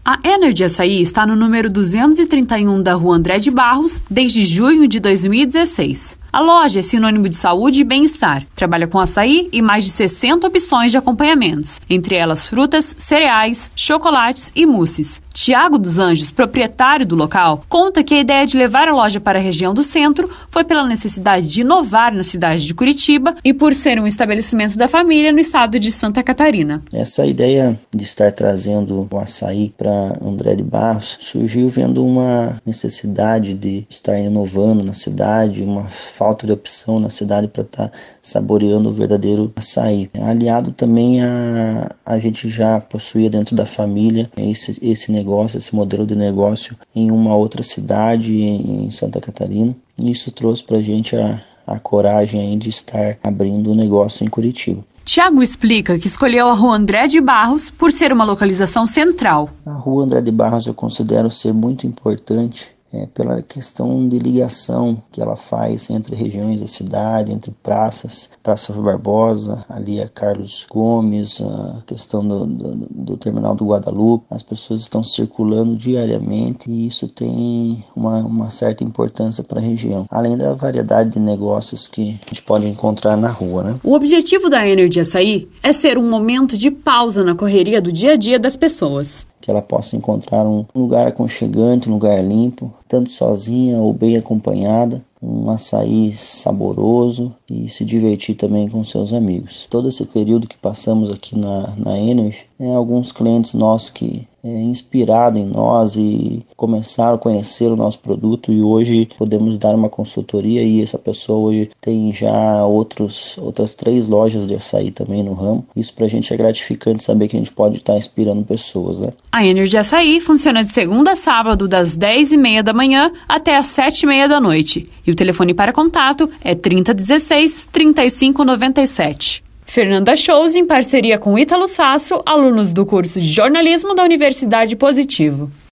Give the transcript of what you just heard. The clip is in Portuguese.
A Energy Açaí está no número 231 da Rua André de Barros desde junho de 2016. A loja é sinônimo de saúde e bem-estar. Trabalha com açaí e mais de 60 opções de acompanhamentos, entre elas frutas, cereais, chocolates e mousses. Tiago dos Anjos, proprietário do local, conta que a ideia de levar a loja para a região do centro foi pela necessidade de inovar na cidade de Curitiba e por ser um estabelecimento da família no estado de Santa Catarina. Essa ideia de estar trazendo o açaí para André de Barros surgiu vendo uma necessidade de estar inovando na cidade, uma falta de opção na cidade para estar saboreando o verdadeiro açaí. Aliado também a gente já possuía dentro da família esse negócio, esse modelo de negócio em uma outra cidade, em Santa Catarina. Isso trouxe para a gente a coragem aí de estar abrindo o negócio em Curitiba. Tiago explica que escolheu a Rua André de Barros por ser uma localização central. A Rua André de Barros eu considero ser muito importante pela questão de ligação que ela faz entre regiões da cidade, entre praças, Praça Barbosa, ali a Carlos Gomes, a questão do terminal do Guadalupe. As pessoas estão circulando diariamente e isso tem uma certa importância para a região, além da variedade de negócios que a gente pode encontrar na rua, né? O objetivo da Energy Açaí é ser um momento de pausa na correria do dia a dia das pessoas. Que ela possa encontrar um lugar aconchegante, um lugar limpo, tanto sozinha ou bem acompanhada, um açaí saboroso e se divertir também com seus amigos. Todo esse período que passamos aqui na Energy, alguns clientes nossos que inspirados em nós e começaram a conhecer o nosso produto e hoje podemos dar uma consultoria e essa pessoa hoje tem já outras 3 lojas de açaí também no ramo. Isso pra gente é gratificante saber que a gente pode estar inspirando pessoas, né? A Energy Açaí funciona de segunda a sábado das 10h30 da manhã até as 7h30 da noite. E o telefone para contato é 3016-3597. Fernanda Shows, em parceria com Ítalo Sasso, alunos do curso de jornalismo da Universidade Positivo.